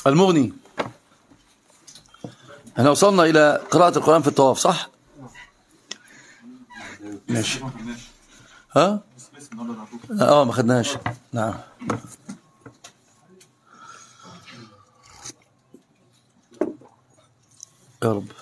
المغني. احنا وصلنا إلى قراءة القرآن في الطواف، صح؟ ماشي. ها؟ ما خدناش. نعم. يا رب.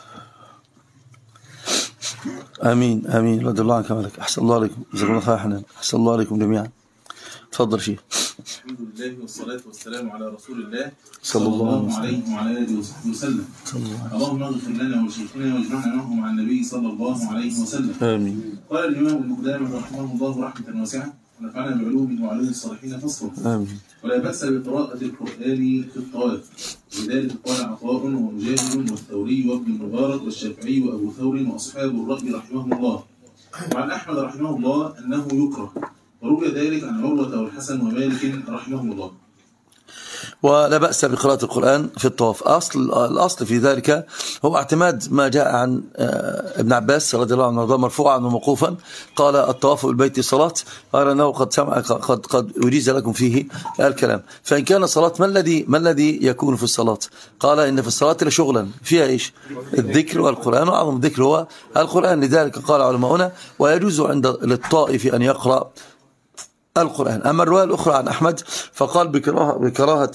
آمين آمين. رضي الله عنك وعنك. أحسن الله عليكم. جزاكم الله خير يا حنان. أحسن الله عليكم جميعا. تفضل شيخ. الحمد لله والصلاة والسلام على رسول الله صلى الله عليه وعلى آله وصحبه وسلم. اللهم اغفر لنا ولشيخنا واجمعنا معه مع النبي صلى الله عليه وسلم. آمين. قال الإمام ابن قدامة رحمه الله رحمة واسعة ونفعنا بعلوم وعلوم الصالحين فصله. آمين. ولا بأس بقراءة القرآن في الطواف، ولذلك قال عطاء ومجاهد والثوري وابن المبارك والشافعي وأبو ثور وأصحاب الرأي رحمهم الله. وعن أحمد رحمه الله أنه يكره، وروي ذلك عن عروة والحسن ومالك رحمهم الله. ولا بأس بقراءة القرآن في الطواف. الأصل في ذلك هو اعتماد ما جاء عن ابن عباس رضي الله عنه مرفوعا وموقوفا، قال الطواف بالبيت صلاة، قال أنه قد أجيز لكم فيه الكلام. فإن كان صلاة ما الذي يكون في الصلاة؟ قال إن في الصلاة لشغلا فيها إيش؟ الذكر والقرآن، وأعظم الذكر هو القرآن. لذلك قال علماؤنا ويجوز عند للطائف أن يقرأ القرآن. أما الرواية الأخرى عن أحمد فقال بكراهة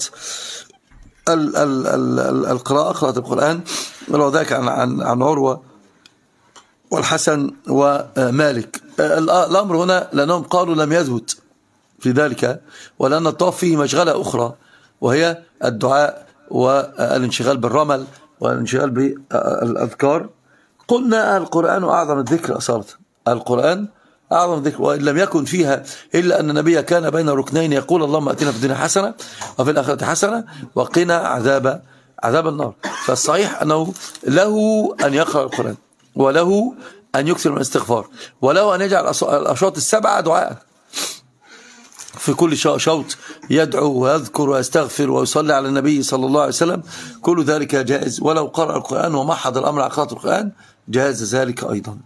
قراءة القرآن، ولو ذاك عن عروة والحسن ومالك. الأمر هنا لأنهم قالوا لم يثبت في ذلك، ولأن الطواف فيه مشغلة أخرى وهي الدعاء والانشغال بالرمل والانشغال بالأذكار. قلنا القرآن أعظم الذكر أصالة. القرآن أعظم ذكر، وإن لم يكن فيها إلا أن النبي كان بين ركنين يقول اللهم أتنا في الدنيا حسنة وفي الآخرة حسنة وقنا عذاب النار. فالصحيح أنه له أن يقرأ القرآن، وله أن يكثر من الاستغفار، وله أن يجعل الأشواط السبعة دعاء. في كل شوط يدعو ويذكر ويستغفر ويصلي على النبي صلى الله عليه وسلم، كل ذلك جائز. ولو قرأ القرآن ومحض الأمر على قراءة القرآن جائز ذلك أيضا.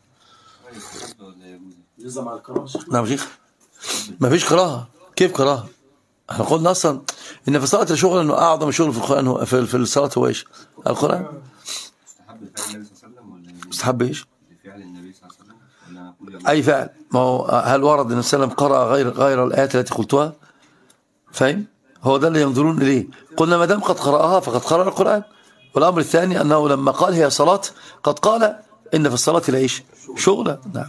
نعم شيخ، ما فيش كراهه. كيف كراهه؟ احنا قلنا اصلا ان في صلاه الشغل انه اعظم شغل في القران هو في الصلاه هو ايش؟ القران. مستحب ايش؟ فعل النبي صلى الله عليه وسلم. اي فعل. ما هو هل ورد ان السلام قرأ غير الايات التي قلتها؟ فاهم؟ هو ده اللي ينظرون اليه. قلنا ما دام قد قرأها فقد قرأ القران. والامر الثاني انه لما قال هي صلاه قد قال ان في الصلاه لايش؟ شغله. نعم.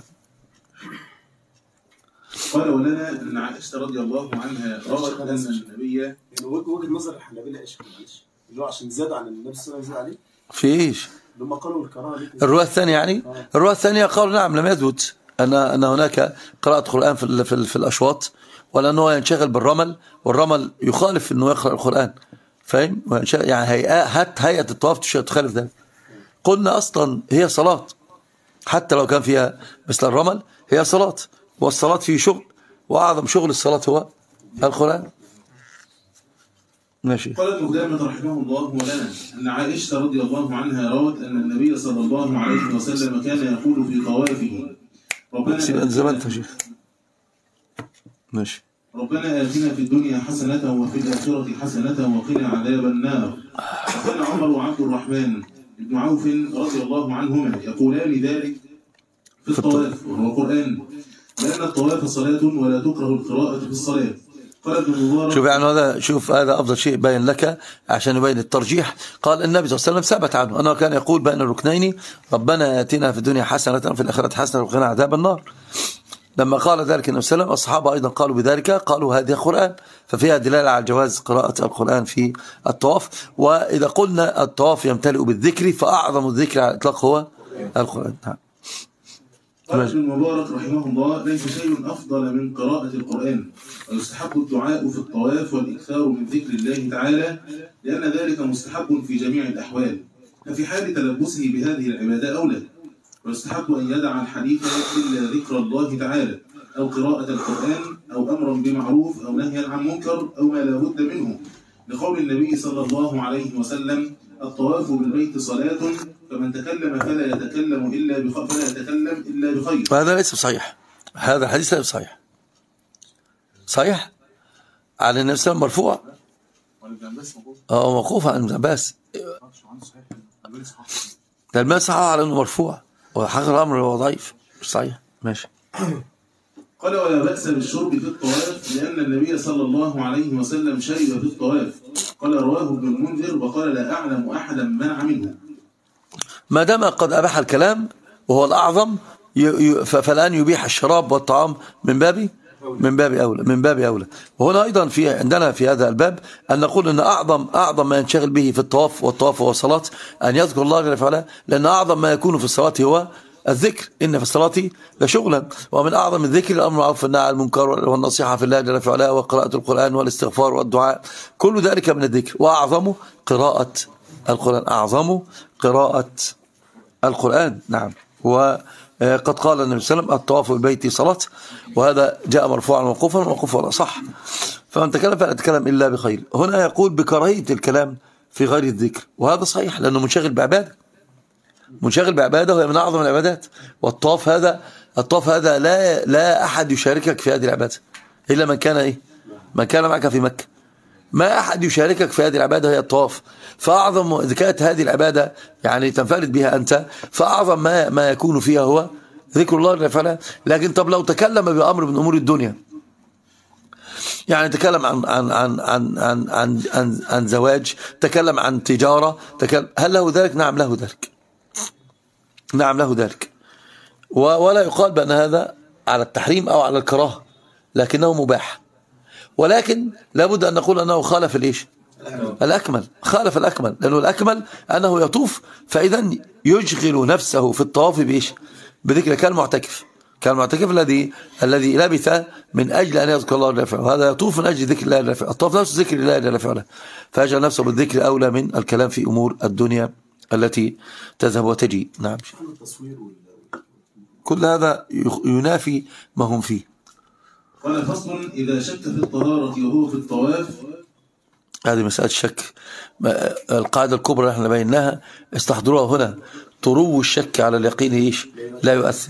قال ولنا أن عائشة رضي الله عنها روت أن النبي وجهة نظر الحنابلة ايش اللي هو عشان زاد عن النبي صلى الله عليه وسلم عليه في ايش؟ لما قالوا الكراهه الرواية الثانية يعني الرواية الثانية قالوا نعم لم يثبت أن هناك قراءة قرآن في الأشواط، ولأنه ينشغل بالرمل، والرمل يخالف أنه يقرأ القرآن. فاهم؟ يعني هيئة الطواف تخالف ذلك. قلنا أصلا هي صلاة، حتى لو كان فيها مثل الرمل هي صلاة، والصلاة فيه شغل، وأعظم شغل الصلاة هو القرآن. ماشي. قال ابن قدامة رحمه الله ولنا أن عائشة رضي الله عنها روت أن النبي صلى الله عليه وسلم كان يقول في طوافه ربنا آتنا في الدنيا حسنة وفي الآخرة حسنة وقنا عذاب النار. وكان عمر وعبد الرحمن بن عوف رضي الله عنهما يقولان ذلك في الطواف وهو قرآن، لأن الطواف صلاة ولا تكره القراءة في الصلاة. قال ابن المبارك شوف يعني هذا أفضل شيء باين لك عشان يبين الترجيح. قال النبي صلى الله عليه وسلم ثبت عنه أنه كان يقول بين الركنين ربنا آتنا في الدنيا حسنة وفي الآخرة حسنة وقنا عذاب النار. لما قال ذلك النبي صلى الله عليه وسلم الصحابة أيضا قالوا بذلك، قالوا هذه قرآن، ففيها دلالة على جواز قراءة القرآن في الطواف. وإذا قلنا الطواف يمتلئ بالذكر فأعظم الذكر على الإطلاق هو القرآن. قال ابن المبارك رحمه الله ليس شيء أفضل من قراءة القرآن، ويستحب الدعاء في الطواف والإكثار من ذكر الله تعالى، لأن ذلك مستحب في جميع الأحوال، ففي حال تلبسه بهذه العبادة أولى. ويستحب أن يدع الحديث إلا ذكر الله تعالى أو قراءة القرآن أو أمرا بمعروف أو نهيا عن منكر أو ما لا بد منه، لقول النبي صلى الله عليه وسلم الطواف بالبيت صلاة فمن تكلم فلا يتكلم إلا بخير. هذا ليس صحيح، هذا الحديث ليس صحيح. صحيح على النبي صلى الله عليه وسلم مرفوع موقوف عن ابن عباس. ده المال صحيح على انه مرفوع، وحقيقة الامر هو ضعيف مش صحيح. ماشي. قال ولا بأس بالشرب في الطواف لأن النبي صلى الله عليه وسلم شرب في الطواف. قال رواه ابن المنذر وقال لا أعلم أحدا منع منه. ما دام قد أباح الكلام وهو الأعظم فالآن يبيح الشراب والطعام من باب أولى. وهنا أيضا عندنا في هذا الباب أن نقول أن أعظم ما ينشغل به في الطواف هو الصلاة، أن يذكر الله جل وعلا، لأن أعظم ما يكون في الصلاة هو الذكر. إن في الصلاة لشغلا، ومن أعظم الذكر الأمر بالمعروف والنهي عن المنكر والنصيحة في الله جل وعلا وقراءة القرآن والاستغفار والدعاء، كل ذلك من الذكر. وأعظم قراءة القرآن. نعم. وقد قال النبي صلى الله عليه وسلم الطواف بالبيت صلاة، وهذا جاء مرفوعا وموقوفا صح. فمن تكلم فلا يتكلم إلا بخير. هنا يقول بكراهية الكلام في غير الذكر، وهذا صحيح لأنه منشغل بعبادة وهي من أعظم العبادات. والطواف هذا لا أحد يشاركك في هذه العبادة إلا من كان معك في مكة. ما أحد يشاركك في هذه العبادة هي الطواف. فأعظم إذا كانت هذه العبادة يعني تنفرد بها أنت، فأعظم ما يكون فيها هو ذكر الله جل وعلا. لكن طب لو تكلم بأمر من أمور الدنيا، يعني تكلم عن زواج، تكلم عن تجارة، هل له ذلك؟ نعم له ذلك. ولا يقال بأن هذا على التحريم أو على الكراهة، لكنه مباح. ولكن لابد أن نقول أنه خالف الأكمل، لأنه الأكمل أنه يطوف، فإذا يشغل نفسه في الطواف بذكر كالمعتكف الذي لبث من أجل أن يذكر الله جل وعلا، وهذا يطوف من أجل ذكر الله جل وعلا. الطواف نفسه ذكر الله جل وعلا، فيجعل نفسه بالذكر أولى من الكلام في أمور الدنيا التي تذهب وتجي. نعم. كل هذا ينافي ما هم فيه. قال فصل إذا شك في الطهارة وهو في الطواف. هذه مسألة الشك، القاعدة الكبرى اللي احنا بيناها استحضروها هنا. طرو الشك على اليقين لا يؤثر،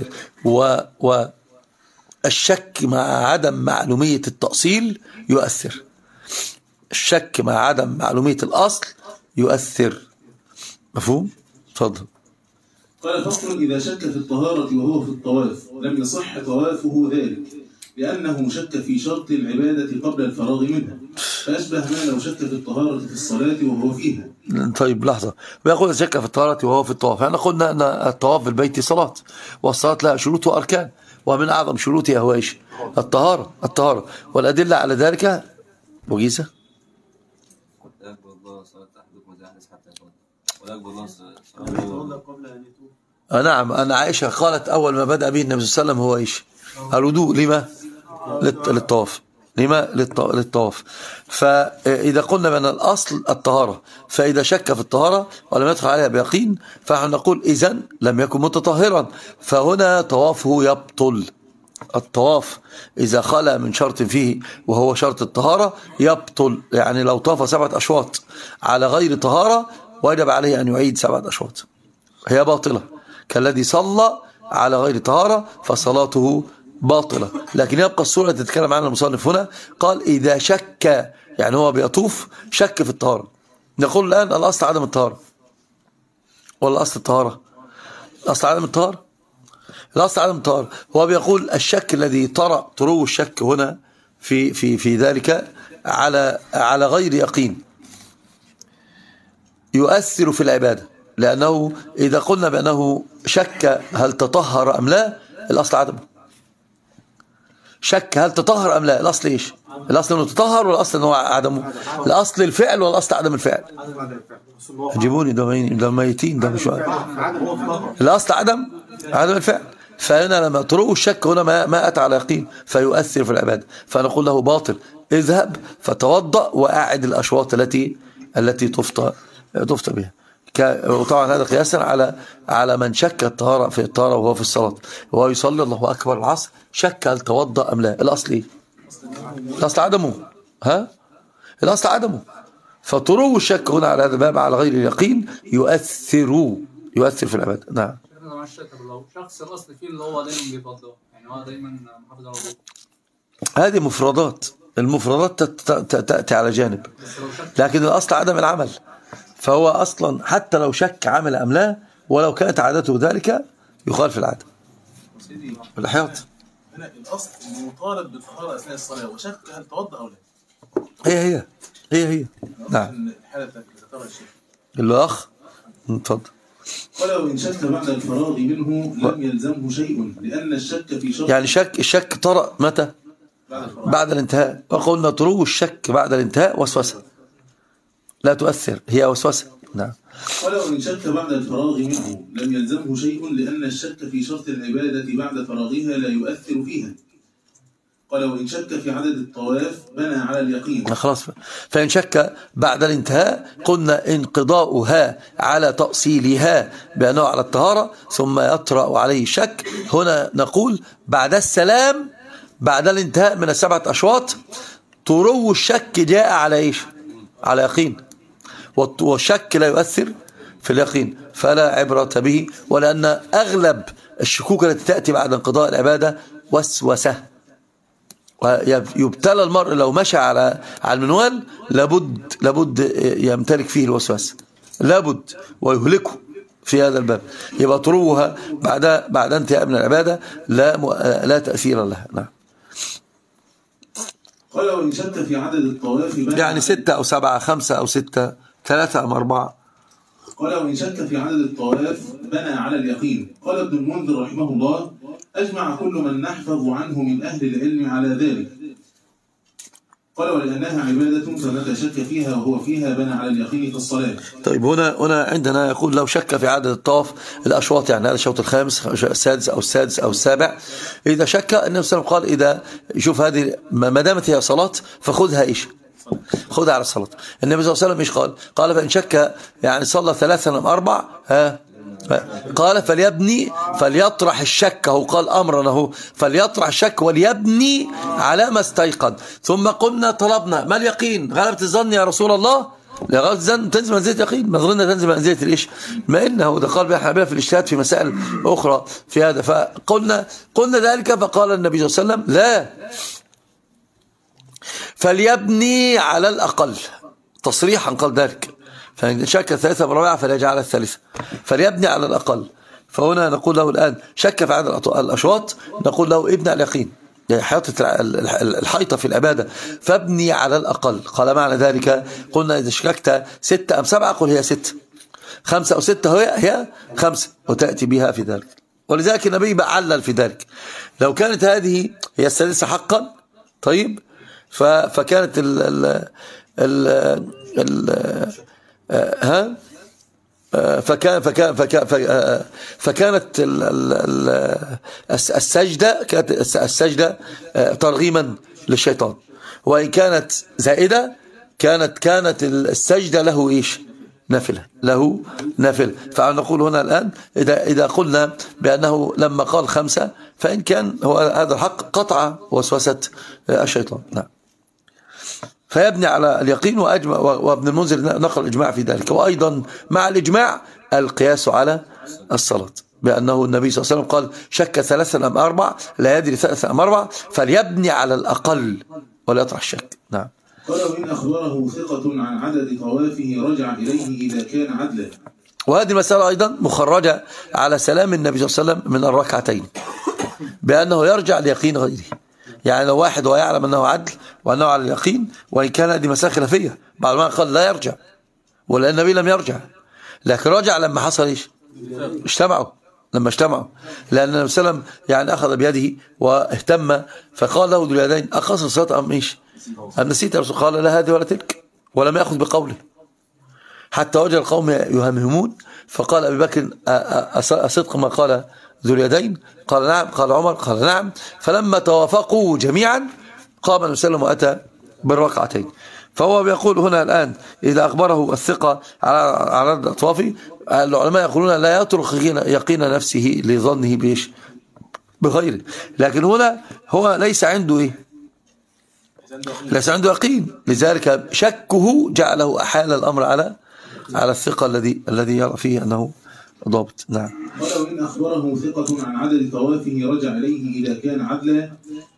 والشك مع عدم معلومية التأصيل يؤثر. الشك مع عدم معلومية الأصل يؤثر. مفهوم؟ تفضل. قال فصل إذا شك في الطهارة وهو في الطواف لم يصح طوافه ذلك، لأنه شك في شرط العبادة قبل الفراغ منها، فأشبه ما لو شك في الطهارة في الصلاة وهو فيها. طيب لحظة، ويقول شك في الطهارة وهو في الطواف. يعني قلنا أن الطواف بالبيت صلاة، والصلاة لها شروط وأركان، ومن أعظم شروطها هو إيش؟ الطهارة. والأدلة على ذلك وجيزة. نعم. أن عائشة قالت أول ما بدأ به النبي صلى الله عليه وسلم هو إيش؟ الوضوء. لما؟ للطواف. فإذا قلنا بأن الأصل الطهارة، فإذا شك في الطهارة ولم يدخل عليها بيقين فنحن نقول إذن لم يكن متطهرا، فهنا طوافه يبطل. الطواف إذا خلى من شرط فيه وهو شرط الطهارة يبطل. يعني لو طاف 7 أشواط على غير طهارة وجب عليه أن يعيد 7 أشواط، هي باطلة. كالذي صلى على غير طهارة فصلاته باطلة. لكن يبقى الصورة التي تتكلم عنها المصنف هنا، قال إذا شك، يعني هو بيطوف شك في الطهارة. نقول الآن الأصل عدم الطهارة ولا أصل الطهارة؟ الأصل عدم الطهارة. هو بيقول الشك الذي طرو الشك هنا في ذلك على غير يقين يؤثر في العبادة، لأنه إذا قلنا بأنه شك هل تطهر أم لا، الأصل عدمه. شك هل تطهر أم لا، الأصل إيش؟ الأصل أنه تطهر والأصل أنه عدمه. الأصل الفعل والأصل عدم الفعل. جيبوني ده ميتين ده مش الأصل عدم الفعل. فهنا لما طرق الشك هنا ما أتى على يقين فيؤثر في العبادة، فنقول له باطل، اذهب فتوضأ وأعد الأشواط التي طفت بها. وطبعا هذا قياسا على من شك الطهارة في الطهارة وهو في الصلاة، وهو يصلي الله أكبر العصر شك هل توضأ أم لا. الأصل إيه؟ الأصل عدمه. الأصل عدمه. فطرو الشك هنا على هذا الباب على غير اليقين يؤثر في العبادة. نعم. لو شخص الأصل فيه اللي هو دايما بيفضل، يعني هو دايما محافظ على الوضوء، هذه مفردات المفردات تأتي على جانب، لكن الأصل عدم العمل. فهو أصلا حتى لو شك عمل أم لا، ولو كانت عادته ذلك يخالف العادة. الحياط هنا الأصل إنه مطالب بالطهارة أثناء الصلاة، وشك هل توضأ أو لا. هي نعم. الحالة اللي ذكرها الشيخ الأخ اتفضل. قال وإن شك بعد الفراغ منه لم يلزمه شيء، لأن الشك في شرط. يعني الشك طرأ متى؟ بعد الانتهاء. وقلنا طرو الشك بعد الانتهاء وسوسة لا تؤثر، هي وسوسة. نعم. قال وإن شك بعد الفراغ منه لم يلزمه شيء، لأن الشك في شرط العبادة بعد فراغها لا يؤثر فيها. قال وإن شك في عدد الطواف بنى على اليقين. خلاص. فإن شك بعد الانتهاء قلنا انقضاؤها على تأصيلها بأنه على الطهارة، ثم يطرأ عليه الشك. هنا نقول بعد السلام، بعد الانتهاء من 7 أشواط، طرو الشك جاء على إيش؟ على يقين، والشك لا يؤثر في اليقين، فلا عبرة به. ولأن أغلب الشكوك التي تأتي بعد انقضاء العبادة وسوسة، ويبتلى المرء لو مشى على المنوال لابد يمتلك فيه الوسواس، لابد، ويهلكه في هذا الباب. يبقى طروها بعد انتهاء من العبادة لا تأثير لها. نعم. قال وإن شك في عدد الطواف يعني 6 أو 7، 5 أو 6، 3 أو 4. قال وإن شك في عدد الطواف بنى على اليقين. قال ابن المنذر رحمه الله أجمع كل من نحفظ عنه من أهل العلم على ذلك. قال ولأنها عبادة فمتى شك فيها وهو فيها بنى على اليقين كالصلاة. طيب هنا عندنا يقول لو شك في عدد الطواف الأشواط، يعني هذا الشوط الخامس، السادس أو السادس أو السابع، إذا شك النبي صلى الله عليه وسلم قال إذا شوف هذه ما دامت هي صلاة فخذها إيش؟ خذها على الصلاة. النبي صلى الله عليه وسلم إيش قال فإن شك يعني صلى 3 أم 4 قال فليطرح الشك. هو قال أمرنا هو فليطرح الشك وليبني على ما استيقن. ثم قلنا طلبنا ما اليقين؟ غلبة الظن يا رسول الله. غلبة الظن تنزل منزلة يقين، ما ظننا تنزل منزلة الإيش؟ ما إنه ده قال بها الحنابلة في الاجتهاد في مسائل أخرى في هذا. فقلنا ذلك، فقال النبي صلى الله عليه وسلم لا، فليبني على الأقل، تصريحا قال ذلك. فإن شك 3 برابعة فليجعل 3، فليبني على الأقل. فهنا نقول له الآن شك في عدد الأشواط، نقول له ابني على اليقين، يعني الحيطة في العبادة، فابني على الأقل. قال معنى ذلك قلنا إذا شككت 6 أم 7 قل هي 6، 5 أو 6 هي 5، وتأتي بها في ذلك. ولذلك النبي بعلل في ذلك. لو كانت هذه هي السادسة حقا طيب، فكانت فكانت السجدة ترغيما للشيطان، وإن كانت زائدة كانت السجدة له إيش؟ له نافلة. فنقول هنا الآن إذا قلنا بأنه لما قال 5 فإن كان هو هذا الحق قطع وسوسة الشيطان. نعم. فيبني على اليقين. وابن المنذر نقل الإجماع في ذلك. وأيضا مع الإجماع القياس على الصلاة، بأنه النبي صلى الله عليه وسلم قال شك 3 أم 4 لا يدري 3 أم 4 فليبني على الأقل ولا يطرح الشك. نعم. قال وإن أخبره ثقة عن عدد طوافه رجع إليه إذا كان عدلا. وهذه المسألة أيضا مخرجة على سلام النبي صلى الله عليه وسلم من الركعتين، بأنه يرجع ليقين غيره. يعني لو واحد ويعلم أنه عدل وأنه على اليقين، وإن كان هذه مسألة خلافية، بعض ما قال لا يرجع، ولا النبي لم يرجع، لكن رجع لما حصل إيش؟ لما اجتمعوا، لأن النبي صلى الله عليه وسلم يعني أخذ بيده واهتم، فقال له ذو اليدين أقصر الصلاة أم إيش؟ أم نسيت يا رسول؟ قال لا هذه ولا تلك، ولم يأخذ بقوله حتى وجه القوم يهمهمون. فقال أبي بكر أصدق ما قال ذو اليدين؟ قال نعم. قال عمر؟ قال نعم. فلما توافقوا جميعا قام النبي صلى الله عليه وسلم وأتى بالركعتين. فهو بيقول هنا الآن إذا أخبره الثقة على عدد أطوافه، العلماء يقولون لا يترك يقين نفسه لظنه بإيش؟ بغيره. لكن هنا هو ليس عنده إيه؟ ليس عنده يقين، لذلك شكه جعله أحال الأمر على الثقة الذي يرى فيه أنه ضابط. نعم. قال وإن أخبره ثقة عن عدد طوافه رجع إليه إذا كان عدلا،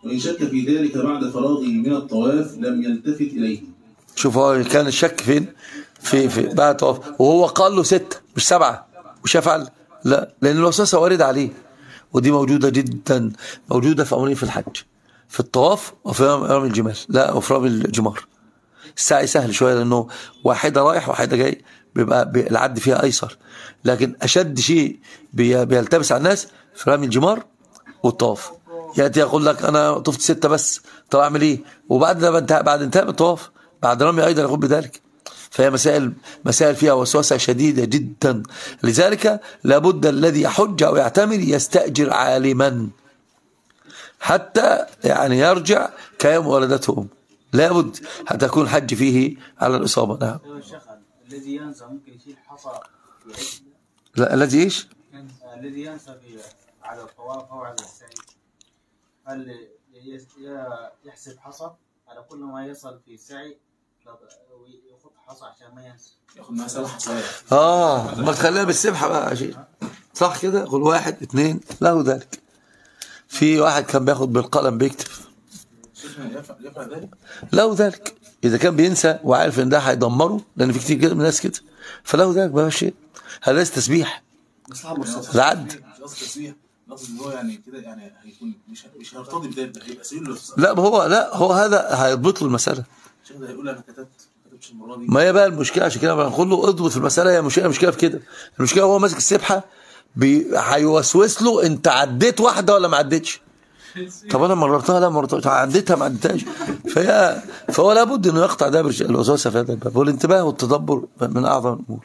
وإن شك في ذلك بعد فراغه من الطواف لم يلتفت إليه. شوف هو كان الشك فين؟ في بعد طواف، وهو قال له 6 مش 7 مش يفعل، لا، لأن الوسوسة وارد عليه، ودي موجودة جدا، موجودة في أمرين في الحج، في الطواف وفي رمي الجمال، لا وفي رمي الجمار. السعي سهل شوية لأنه واحدة رايح واحدة جاي، بيبقى العد فيها أيسر، لكن أشد شيء بيلتبس على الناس في رمي الجمار والطواف. يأتي يقول لك أنا طفت 6 بس، طب أعمل إيه؟ وبعد بعد انتهاء من الطواف بعد رمي أيضا يقول بذلك. فهي مسائل فيها وسوسة شديدة جدا، لذلك لابد الذي يحج أو يعتمر يستأجر عالما حتى يعني يرجع كيوم ولدته أم، لابد حتى يكون الحج فيه على الإصابة. نعم. الذي ينسى ممكن يشيل حصى في عيد؟ لا، الذي إيش؟ الذي ينسى على الطواف أو على السعي، هل يحسب حصى على كل ما يصل في السعي ويخط حصى عشان ما ينسى؟ ياخد معاه 7 حصايا. ما تخليها بالسبحة بقى عشان صح كده، قول 1 2 له ذلك. في واحد كان بياخد بالقلم بيكتب، يفعل ذلك؟ له ذلك إذا كان بينسى وعارف إن ده هيدمره، لأن في كتير من الناس كده، فله ذلك ما شيء. هذا ليس تسبيح، العد. تسبيح لفظ ان هو يعني كده، يعني هيكون مش هيرتضي بذلك، هيبقى سبيل له. لا هو هذا هيضبط له المسألة. الشيخ ده هيقول انا كتبتش المره دي. ما هي بقى المشكلة، عشان كده بنقول له اضبط في المسألة. هي مشكلة في كده، المشكلة هو ماسك السبحة هيوسوس له انت عديت واحدة ولا ما عديتش. طب انا مررتها، لا مررتها، عديتها ما عديتهاش. فهو لابد انه يقطع دابر الوسوسة في هذا الباب، والانتباه والتدبر من اعظم الامور.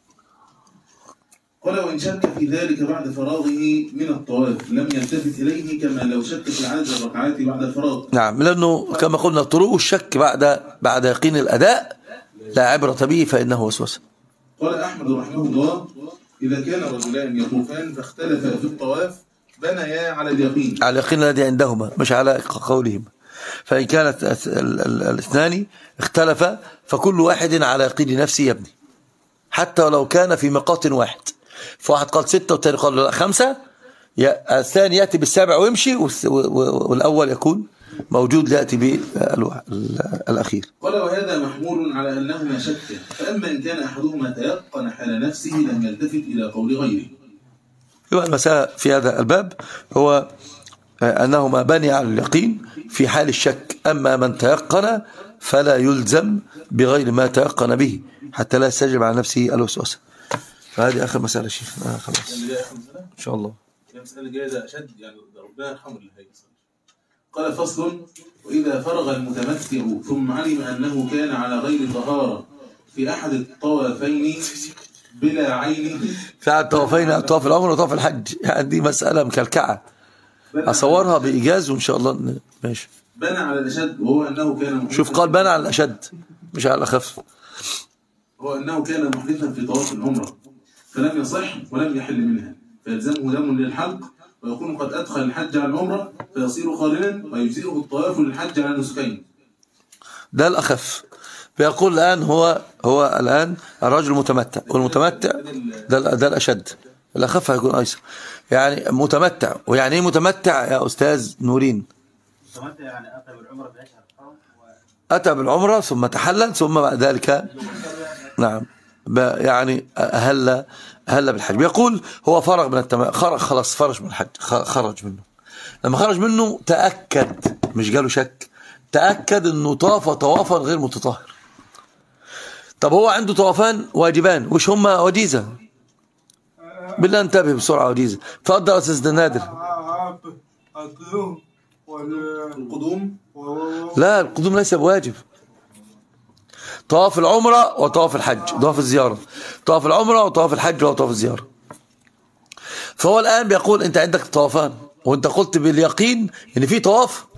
قال وإن شك في ذلك بعد فراغه من الطواف لم يلتفت إليه كما لو شك في عدد الركعات بعد الفراغ. نعم، لأنه كما قلنا طرق الشك بعد يقين الأداء لا عبرة به، فإنه وسوسة. قال أحمد رحمه الله إذا كان رجلان يطوفان فاختلفا في الطواف بنيا على اليقين، على اليقين الذي عندهما مش على قولهم. فإن كانت الاثنان اختلفا فكل واحد على يقين نفسه يبني، حتى ولو كان في ميقات واحد. فواحد قال 6 والثاني قال لا 5، الثاني يأتي بال7 ويمشي، والأول يكون موجود يأتي بالأخير. قال وهذا محمول على أنهما شكا، فأما إن كان أحدهما تيقن حال نفسه لم يلتفت إلى قول غيره. يبقى المسألة في هذا الباب هو أنهما بني على اليقين في حال الشك، أما من تيقن فلا يلزم بغير ما تيقن به حتى لا يستجب على نفسه الوسوسة. فهذه آخر مسألة شيخ. خلاص إن شاء الله. المسألة الجاية ده أشد، يعني ربنا يرحمه اللي هيصل. قال فصل وإذا فرغ المتمتع ثم علم أنه كان على غير طهارة في أحد الطوافين بلا عين، في أحد الطوافين، طواف العمر وطواف الحج، يعني دي مسألة مكلكعة أصورها بإيجاز وإن شاء الله ماشي. بنى على الأشد وهو أنه كان شوف قال بنى على الأشد مش على الأخف، هو أنه كان محدثا في طواف العمرة فلم يصح ولم يحل منها، فيلزمه دم للحلق ويكون قد أدخل الحج على العمرة فيصير قارنا ويجزئه الطواف للحج على النسكين. ده الأخف. بيقول الآن هو الآن الرجل متمتع، والمتمتع ده الأشد، الأخف هيكون أيسر. يعني متمتع، ويعني إيه متمتع يا أستاذ نورين؟ متمتع يعني أتى بالعمرة بأشهر الحرم، أتى بالعمرة ثم تحلل ثم بعد ذلك نعم يعني أهل بالحج. بيقول هو فرغ من خلاص فرج من الحج، خرج منه. لما خرج منه تأكد، مش جاله شك، تأكد أنه طاف طوافا غير متطهر. طب هو عنده طوافان واجبان، وش هما وجيزة؟ بالله انتبه بسرعة وجيزة. تفضل يا أستاذ نادر. القدوم؟ لا، القدوم ليس بواجب. طواف العمرة وطواف الحج، طواف الزيارة، طواف العمرة وطواف الحج وطواف الزيارة. فهو الآن بيقول أنت عندك طوافان، وأنت قلت باليقين إن في طواف،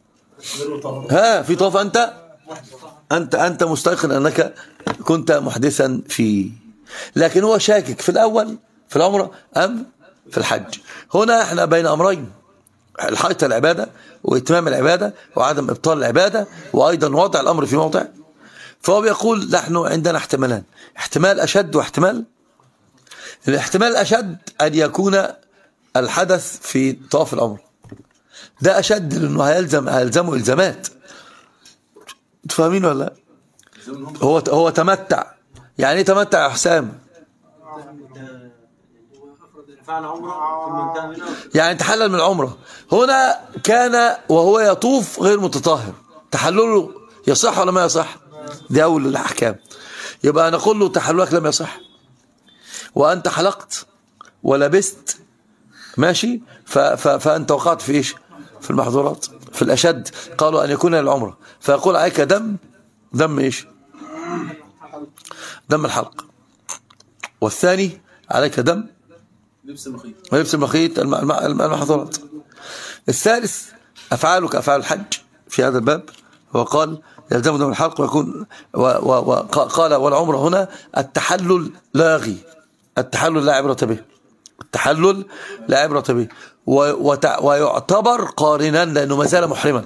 في طواف أنت مستيقن أنك كنت محدثا فيه، لكن هو شاكك في الأول في العمرة أم في الحج. هنا احنا بين أمرين، الحقيقة العبادة وإتمام العبادة وعدم إبطال العبادة، وأيضا وضع الأمر في موضع. فهو بيقول نحن عندنا احتمالان، احتمال أشد واحتمال. الاحتمال الأشد أن يكون الحدث في طواف العمر، ده أشد لأنه هيلزمه إلزامات. تفهمين ولا لا؟ هو تمتع. يعني ايه تمتع يا حسام؟ يعني تحلل من العمرة. هنا كان وهو يطوف غير متطهر، تحلله يصح ولا ما يصح؟ دي أول الأحكام. يبقى نقول له تحللك لم يصح، وأنت حلقت ولبست ماشي، فأنت وقعت في إيش؟ في المحظورات. في الأشد قالوا أن يكون للعمرة، فيقول عليك دم إيش؟ دم الحلق. والثاني عليك دم لبس المخيط المحظورات. الثالث أفعالك أفعال الحج في هذا الباب. هو قال يلزم دم الحلق ويكون قال والعمرة هنا التحلل لاغي، التحلل لا عبرة به، التحلل لا عبرة به، ويعتبر قارنا لأنه ما زال محرما،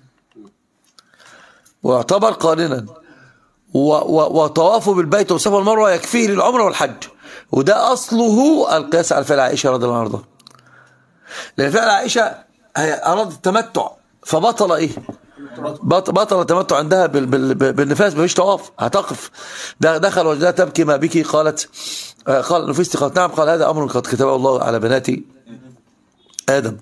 ويعتبر قارنا، وطوافه بالبيت والصفا والمروة يكفيه للعمرة والحج. وده أصله القياس على فعل عائشة رضي الله عنها، لأن فعل عائشة أراد التمتع فبطل إيه؟ بطل التمتع عندها بالنفاس، مفيش طواف، هتقف. دخل وجدها تبكي ما بكي، قالت قال نفستي؟ قالت نعم. قال هذا أمر قد كتبه الله على بنات آدم،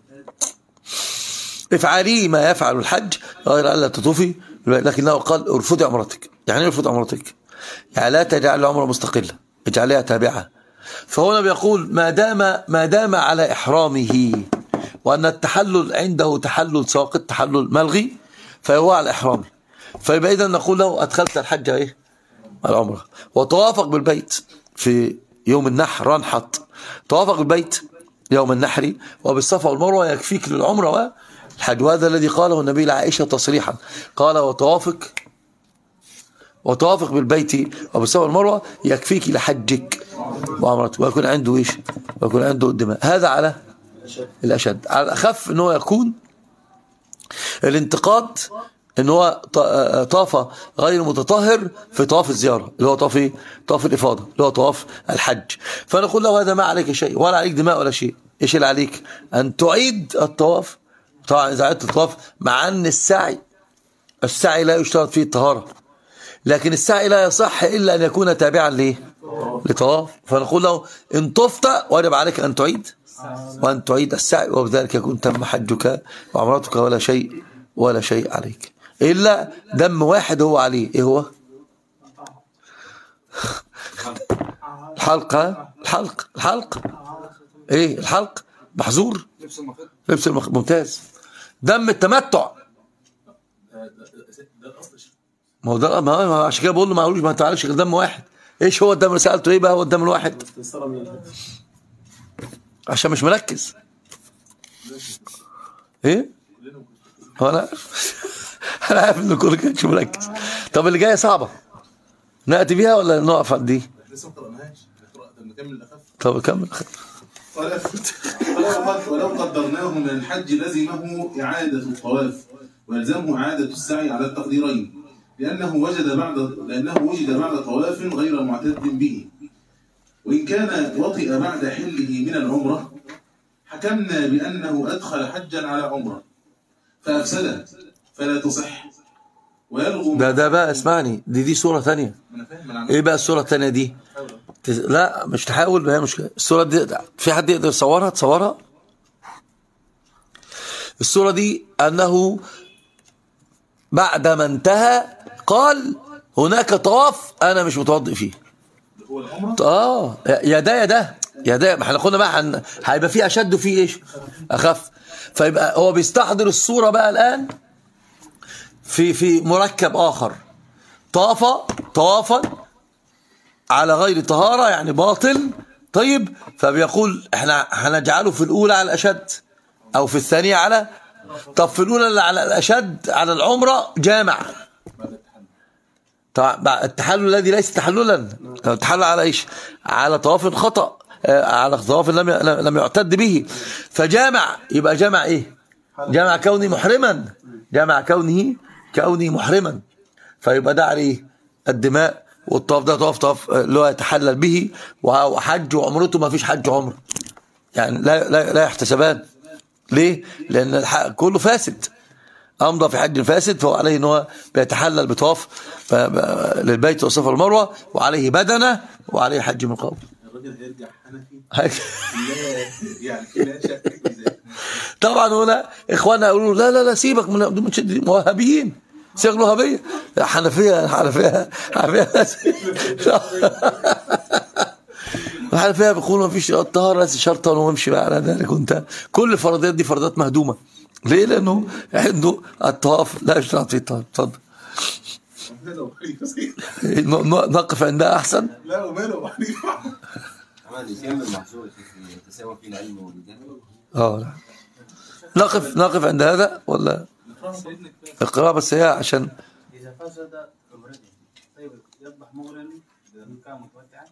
افعلي ما يفعل الحج غير ألا تطوفي، لكنه قال ارفضي عمرتك. يعني ارفض عمرتك، يعني لا تجعل العمرة مستقلة، اجعلها تابعة. فهنا بيقول ما دام على إحرامه، وأن التحلل عنده تحلل ساقط، تحلل ملغي، فهو على إحرامه، فيبقى إذا نقول له أدخلت الحج إيه؟ العمرة. وتوافق بالبيت في يوم النحر، انحط توافق بالبيت يوم النحر وبالصفا والمروة يكفيك للعمرة والحج. وهذا الذي قاله النبي لعائشة تصريحا، قال وتوافق بالبيت وبالصفا والمروة يكفيك لحجك وعمرتك، ويكون عنده ايش؟ ويكون عنده الدماء. هذا على الأشد. على الأخف أنه يكون الانتقاد ان هو طاف غير متطهر في طواف الزيارة، اللي هو طواف الإفاضة، اللي هو طواف الحج. فنقول له هذا ما عليك شيء، ولا عليك دماء ولا شيء. ايش اللي عليك؟ أن تعيد الطواف. طبعا إذا عدت الطواف، مع أن السعي لا يشترط فيه الطهارة، لكن السعي لا يصح إلا أن يكون تابعا لطواف. فنقول له إن طفت واجب عليك أن تعيد السعي، وبذلك يكون تم حجك وعمرتك ولا شيء عليك، إلا دم واحد هو عليه. إيه هو؟ الحلق. إيه الحلق؟ محظور. لبس ممتاز. دم التمتع، ما هو ده، ما عشان كده بقول له ما تعالش غير دم واحد. ايش هو الدم اللي سألته؟ ايه بقى هو الدم الواحد؟ عشان مش مركز. ايه هو انا عارف ان الكل كانش مركز. طب اللي جايه صعبه، نأتي بيها ولا نقف عند دي؟ لسه ما قرأناهاش، نكمل الأخف. طب كمل. ولو قدرناه من الحج لزمه إعادة الطواف، ويلزمه إعادة السعي على التقديرين، لأنه وجد بعد طواف غير معتد به. وإن كان وطئ بعد حله من العمرة، حكمنا بأنه أدخل حجا على عمرة فأفسدها فلا تصح، ويلغو. ده بقى اسمعني، دي صورة ثانية. ايه بقى الصورة الثانية دي؟ لا مش تحاول، هي مشكلة. الصورة دي في حد يقدر تصورها؟ الصورة دي أنه بعد ما انتهى قال هناك طواف أنا مش متوضئ فيه. يا ده ما احنا قلنا بقى هيبقى فيه أشد وفيه ايش؟ أخف. فيبقى هو بيستحضر الصورة بقى الآن في مركب آخر. طوافا على غير طهارة، يعني باطل. طيب، فبيقول احنا هنجعله في الأولى على الأشد، أو في الثانية على. طب في الأولى اللي على الأشد على العمرة جامع. طبعا التحلل الذي ليس تحللا، التحلل على ايش؟ على طواف خطأ، على طواف لم يعتد به، فجامع. يبقى جامع ايه؟ جامع كوني محرما، جامع كوني محرما. فيبقى ده عليه الدماء، والطواف ده طواف اللي هو يتحلل به، وحج وعمرته ما فيش حج وعمره، يعني لا يحتسبان، ليه؟ لأن كله فاسد، أمضى في حج فاسد، فهو عليه ان هو بيتحلل بطواف للبيت والصفا والمروة، وعليه بدنة وعليه حج من قبل. الراجل هيرجع حنفي يعني لا شك في ذلك. طبعا هنا اخواننا يقولوا لا لا لا سيبك من وهابيين، سيغ وهابيه، حنفيه الحنفيه بيقولوا ما فيش الطهاره شرطا وامشي بقى على ذلك. وانت كل الفرضيات دي فرضيات مهدومه. ليه؟ لانه عنده الطواف لا يشترط فيه الطواف. اتفضل. نقف عندها احسن. لا وماله حنيفه تساوى في العلم والرجال. لا نقف عند هذا ولا القراءة بس هي عشان إذا فسد عمرته طيب يصبح مغرما إذا كان متمتعا.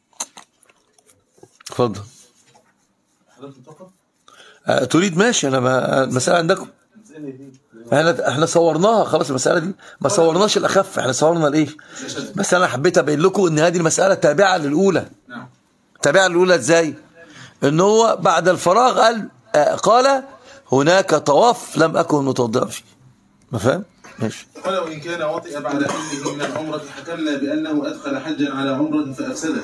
اتفضل. حضرتك تقف؟ تريد ماشي. أنا المسألة عندكم احنا صورناها خلاص. المسألة دي ما صورناش الأخف، احنا صورنا الإيه. بس أنا حبيت أبين لكم إن هذه المسألة تابعة للأولى. نعم. تابعة للأولى إزاي؟ إن هو بعد الفراغ قال هناك طواف لم أكن متوضئا فيه. ما فهم؟ ماشي. قال وإن كان وطئ بعد حله من العمرة حكمنا بأنه أدخل حجا على عمرة فأفسده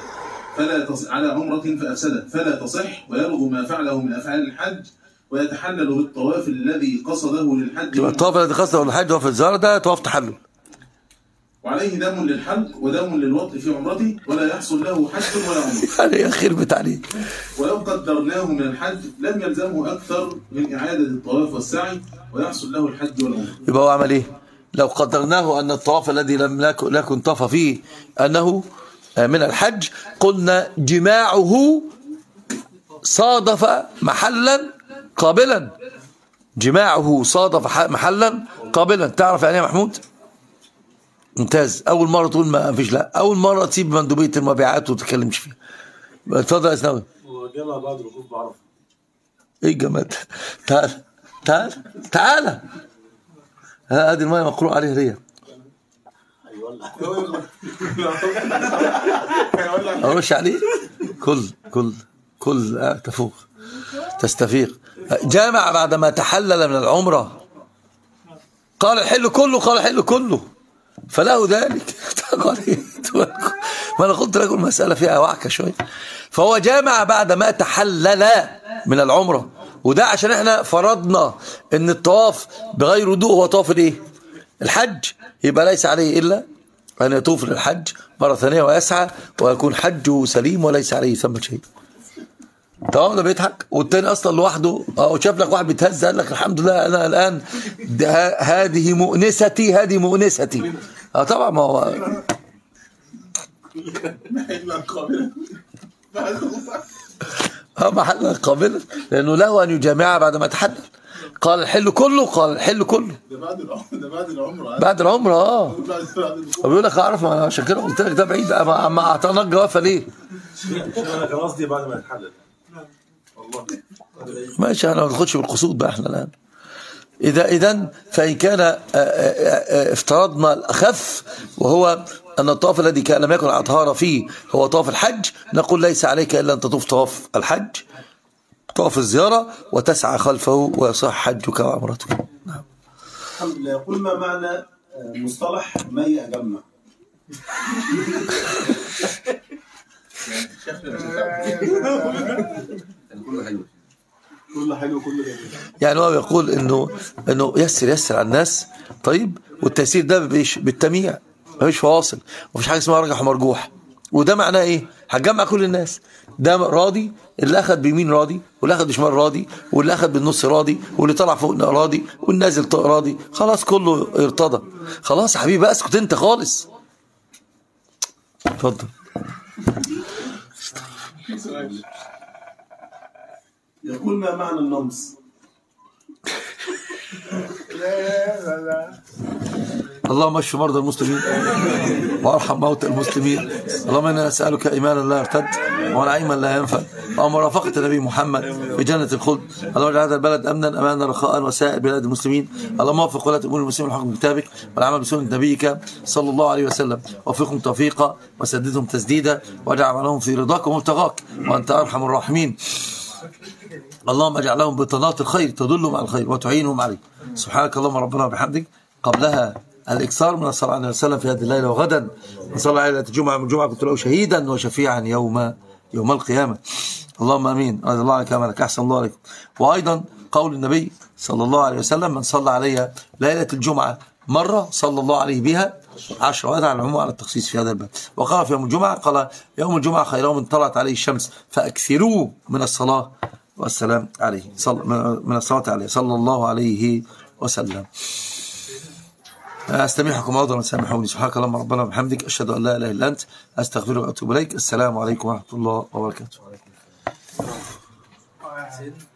فلا تصح، ويلغو ما فعله من أفعال الحج ويتحلل بالطواف الذي قصده للحج. الطواف الذي قصده للحج وفي الزيارة ده طواف تحلل. وعليه دم للحلق ودم للوطء في عمرته ولا يحصل له حج ولا عمره. يعني يا خير بتعليق. ولو قدرناه من الحج لم يلزمه أكثر من إعادة الطواف والسعي ويحصل له الحج والعمره. يبقى هو عمل إيه؟ لو قدرناه أن الطواف الذي لم يكن طاف فيه أنه من الحج، قلنا جماعه صادف محلا قابلا. جماعه صادف محلا قابلا. تعرف يعني يا محمود؟ ممتاز. أول مرة تقول ما فيش، لا أول مرة تسيب مندوبية المبيعات وتتكلمش فيها. اتفضل يا اسناوي. هو جامع بعد الوقوف بعرفة. ايه الجمال؟ تعال هذه المية مقروء عليه ريا. أرش عليه. كل تفوق تستفيق. جامع بعدما تحلل من العمرة، قال الحل كله فله ذلك. ما أنا قلت لكم المسألة فيها وعكة شوية. فهو جامع بعد ما تحلل من العمرة، وده عشان احنا فرضنا ان الطواف بغير وضوء هو طواف الايه؟ الحج. يبقى ليس عليه إلا أن يطوف للحج مرة ثانية ويسعى ويكون حجه سليم وليس عليه ثمة شيء. تمام. ده بيضحك والتاني اصلا لوحده شاف لك واحد بيتهز قال لك الحمد لله انا الان هذه مؤنستي. طبعا ما هو محل قابلا لانه له ان يجامعها بعد ما تحلل. قال الحل كله ده بعد العمره. بعد العمره بيقول لك اعرف، ما عشان كده قلت لك ده بعيد. ما اعطانا الجوافه ليه؟ انا كان قصدي بعد ما يتحلل. ماشي. انا ما بدخلش بالقصود بقى احنا الان. اذا فان كان افترضنا الاخف وهو ان الطواف الذي كان لم يكن على طهاره فيه هو طواف الحج، نقول ليس عليك الا ان تطوف طواف الحج، طواف الزياره، وتسعى خلفه ويصح حجك وعمرتك. نعم. الحمد لله. يقول ما معنى مصطلح مي أجمع؟ كله حلو كله جميل. يعني هو بيقول انه يسر على الناس. طيب. والتيسير ده بالتمييع، مفيش فواصل، مفيش حاجه اسمها راجح ومرجوح. وده معناه ايه؟ هتجمع كل الناس. ده راضي، اللي اخذ بيمين راضي، واللي اخذ بشمال راضي، واللي اخذ بالنص راضي، واللي طلع فوق راضي، والنازل راضي. خلاص كله ارتضى. خلاص يا حبيبي اسكت انت خالص. اتفضل. يقول ما معنى النمص؟ اللهم اشف مرضى المسلمين وارحم موتى المسلمين. اللهم انا نسالك ايمانا لا يرتد ونعيما لا ينفد ومرافقه النبي محمد بجنه الخلد. اللهم اجعل هذا البلد امنا رخاء وسائر بلاد المسلمين. اللهم وفق ولاة امور المسلمين الحكم بكتابك والعمل بسنه نبيك صلى الله عليه وسلم. وفقهم توفيقا وسددهم تسديدا واجعل عملهم في رضاك ومبتغاك وانت ارحم الراحمين. اللهم اجعلهم بطانات الخير تدلهم على الخير وتعينهم عليه. سبحانك اللهم ربنا وبحمدك. قبلها الإكثار من الصلاة عليه وسلم في هذه الليلة، وغدا نصلي على الجمعة، من الجمعة كنت له شهيدا وشفيعا يوم القيامة. اللهم امين. رضي الله عنك كما لك، احسن الله عليكم. وايضا قول النبي صلى الله عليه وسلم: من صلى علي ليلة الجمعة مرة صلى الله عليه بها 10. وهذا على العموم على التخصيص في هذا الباب. وقال في يوم الجمعة، قال: يوم الجمعة خير من طلعت عليه الشمس فأكثروا من الصلاة والسلام عليه، من الصلاة عليه صلى الله عليه وسلم. أستميحكم عذرا سامحوني. سبحانك اللهم ربنا وبحمدك، أشهد أن لا إله إلا أنت، أستغفرك وأتوب إليك. السلام عليكم ورحمة الله وبركاته.